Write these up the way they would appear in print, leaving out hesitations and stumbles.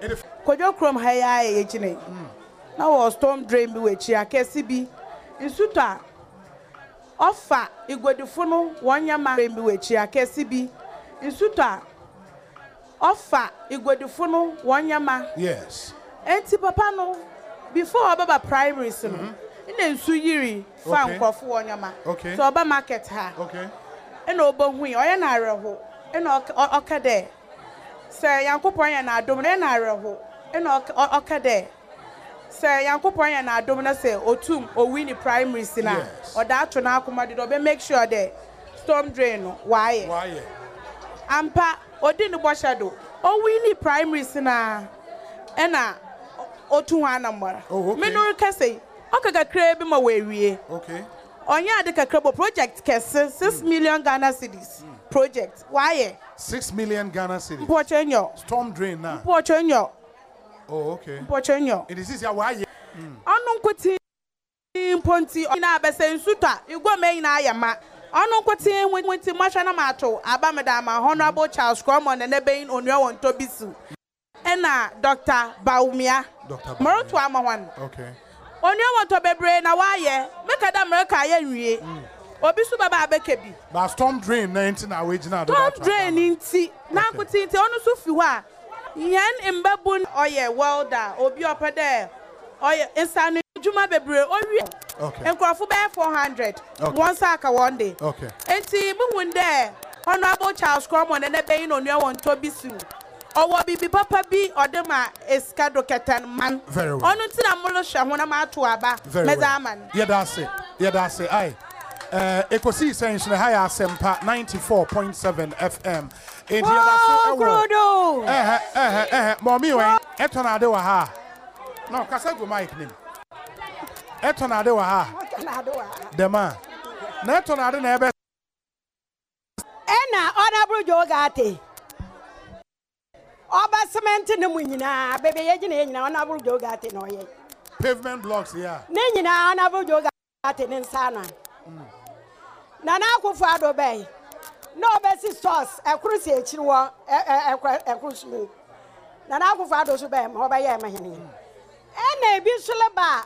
Kojo krom haya ye chine. Na was storm drain bi we chi akesi bi. Nsuta offer igwedifo no wonyama drain bi we chi akesi bi. Nsuta offer igwedifo no wonyama. Yes. Enti papa no before baba primary so no. Ina nsu yiri fa nkrofo wonyama. Okay. So oba market ha. Okay. Ena obohu yi oye na areho. Ena okade. Say yankopon ya na adom na areho. Ena okade. Say yankopon ya na adom na say otum owini primary sina. Oda ato na akoma de be make sure that storm drain no why. Ampa odi ni bo shadow. Owini primary sina. Ena otu anamara. Menu ka say okaga kra bi ma wewie. Okay. Onya ade kakra bo project kese 6 million Ghana cedis. Project. Why? 6 million Ghana cedis. Pochenyo. Storm drain now. Pochenyo. Oh, okay. Pochenyo. It is why. Anu nkwoti ponti na abese nsuta igwo me na ayama. Anu nkwoti nwenti masha na mato abamedama Honorable Charles Cromon na bein onua wonto bisu. Ena Dr. Baumia. Dr. Moroto amahwan. Okay. Onua wonto bebre na waye make da America aye nwie. Obi su baba abekebi. But storm drain 19 na wage na do that. Storm drain inti na nkwoti inti onu su fi ho a. Yan mbabun oye welder obi opede oye insanu juma bebre owie. Okay. Enkrofo be 400. One sack one day. Okay. Enti muhunde Honorable Charles Cromon na beyin onua wonto bisu. Owo bibi papa bi odema eskado ketan man. Very well. Onu ti na molo hwe ho na ma to aba. Mezaman. Yeah, that's it. Yeah, that's it. Aye. Ekosi essentially high asempa 94.7 FM. Mommy we etonade wa ha. No, kasa go mic nim. Etonade wa ha. Dema. Na etonade na ebe. Ena Honorable Jogate. Oba cement ne mu nyina bebe ye gina nyina Honorable Jogate no ye. Pavement blocks here. Ne nyina Honorable Jogate ne nsana. Nana Akufo Addo bay. No besi stores ekrusi echiwo ekrusu. Nana Akufo Addo so bay ma obaye mahene. Ena ebi suleba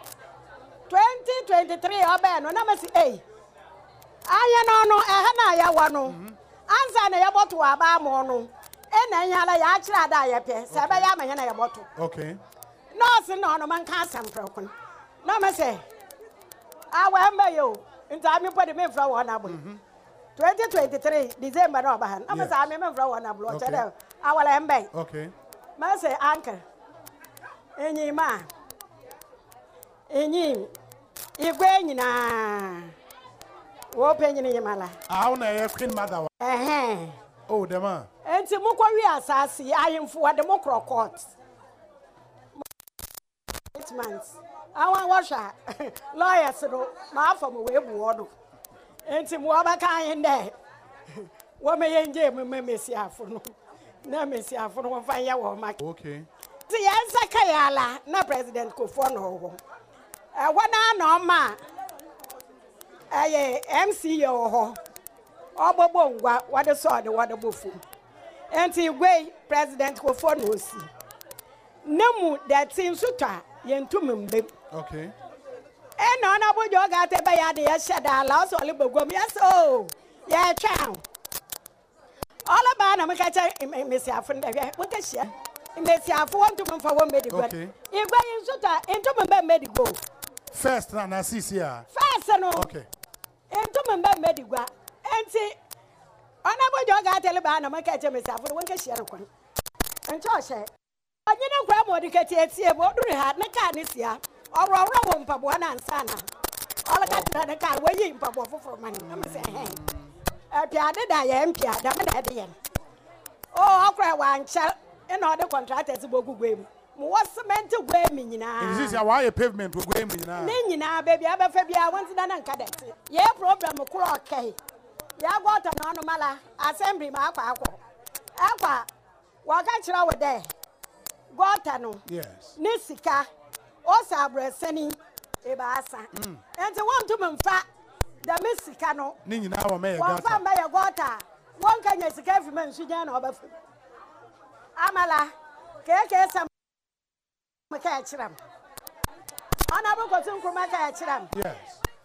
2023 obay no na masi aya no na ya wa no. Anza na ya boto aba mo no. Ena nyala ya akira da ya pe. Se ba ya mahene ya boto. Okay. No se no man ka samprekun. No me say awa mba yo. Nta me pode me fra wona abo 2023 December no bahan am sa me fra wona abo o chere awala mba okay ma say uncle enyi ma enyi igwe nyina wo pe nyina yemala aw na ye queen mother oh dem a enti mukwa wi asase ayemfo wade mukro court 8 months awan washa lawyers no ma afam we bu odo enti mo abaka yin de wo me yenje me mesiafo no na mesiafo no fa ya wo ma okay ti yansa kayala na president Kofo no ho wana na ma MC ho obobo ngwa wade so de wade bofu enti gwe president Kofo no si nemu de tin suta yentumembe okay and Honorable Jogate by the Yashada, Laos or Libogum, yes, oh, yeah, chow. All about a Macata, Miss Affron, what is she? Miss Aff want to come for 1 medical. Okay. If I shoot into medical. First, and see here. First, no. Okay. Into medical. And see, Honorable Jogate, Labana, Macata, Miss Affron, what is she? And Josh, I didn't grab what you get here, what do you have? Nacanis, Aurora won't pop one and sana. All I got the car waiting for money. I'm saying, a piano, I am piano. Oh, I'll cry one child and other contractors to go game. What's meant to wear me now? This is why a pavement will go me now. Nina, baby, I'm a Fabia once done and cadet. Yeah, problem of clock. Yeah, got an anomaly. Assembly, my aqua. Aqua, what got you over there? Got no. Yes. Nissika. Osa breseni ebasa enti won to memfa da mesika no ni nyina wa me gata won fa me gota won kanya sika fi man suja na obafu amala Keke some Makachiram. Honorable Cousin Kruma Kachiram. Yes.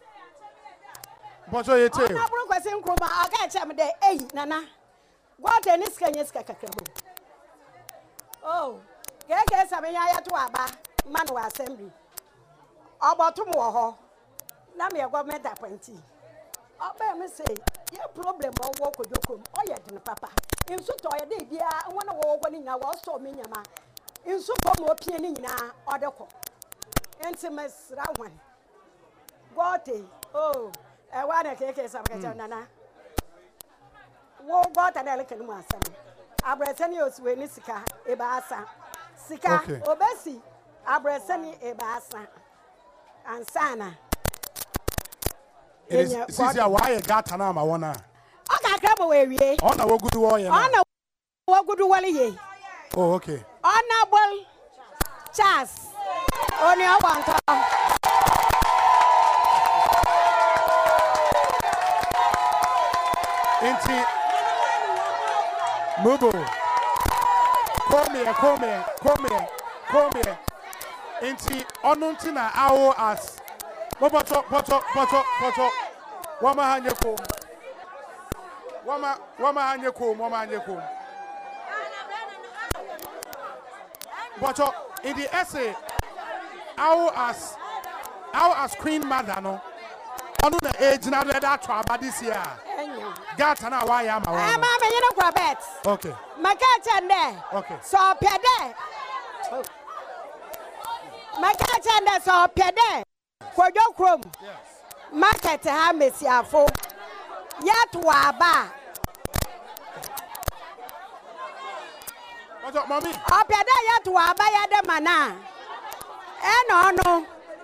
But you tell. Honorable Cousin Kruma, I'll catch him there. Hey, Nana. What any Skanyska Kakabu? Oh, Keke Samaya to Abba, Manu Assembly. About tomorrow. Now me a government appointee. I'll bear me say, your problem or walk with your come, or yet in papa. In so to a day, dear, I want to walk when in our store minima. In so more pianing now, or the cook. Intimate round. Gotti, oh, I want to take a Nana. Wo got an elegant one, Abrasenios Wenisika, Ebasa, Sika, Obesi, Abraseni Ebasa, and Sana. It is why I got an arm. I wanna. I can't come away. On a good warrior. On a good wally. Oh, okay. Honorable Chas. On your one. Inti Mubu. Come here. Inti Onuntina Ao as. Poto. Wama hanyeko. But in the essay, how as Queen Mother no, on the age now that trouble this year. Got an hour. I'm okay. My catch and there. Okay. So Pede. My catch and there. So Pede. For your chrome. Yes. Market Hamesiafo. Yet Waba. What's up, mommy? Opeda yet Waba Yadamana. And no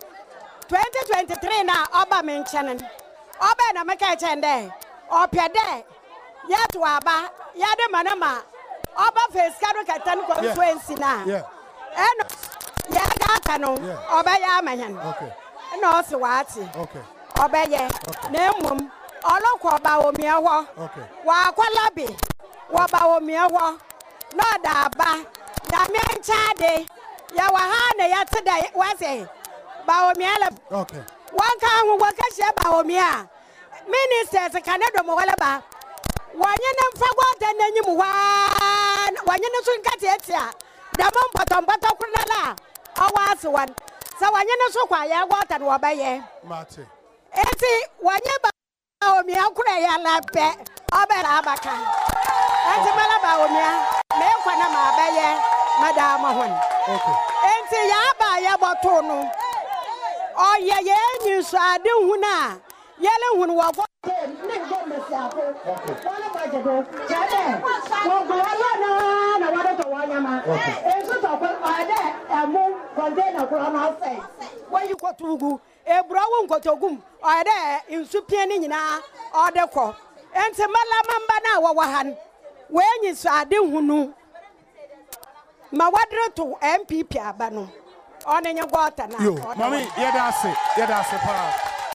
2023 now, Oba mentioning. Oba na Maka Chende. Opeda yet Waba Yadamanama. Oba face Caracatan constituency now. Yeah. And Yagatano. Oba Yamayan. Okay. No, so what? Okay. Obey, name Oloko Baomiawa. Okay. Wakwalabi, Wabaomiawa. No, Daba, Damian Chade, Yawahana yesterday was a Baomiala. Okay. One can who work at Baomia. Ministers, a Canada Moalaba. One in Fagot and then you one in the Suncatia. The Mumbaton Batokunala. I was one. So when you know so quiet, what and Wabaye. Marty. Eti wanyeba omi akure ya lape obera abaka enti malaba omi me kwana ma abaye madam hon Okay. enti ya ba ya boto no oye ye nyiso ade hu na yele hu no wo ne go mesiafo wala ba jedo jade wo go wala na wada to wanyama enso to ko ade emu container ko na say when you go to Ebrowo nkotogum ode insupie ni nyina ode kọ enti malamamba na wo han wenyi so ade hunu ma wadre to MPP aba no one nye gwota na yo mami yeda ase pa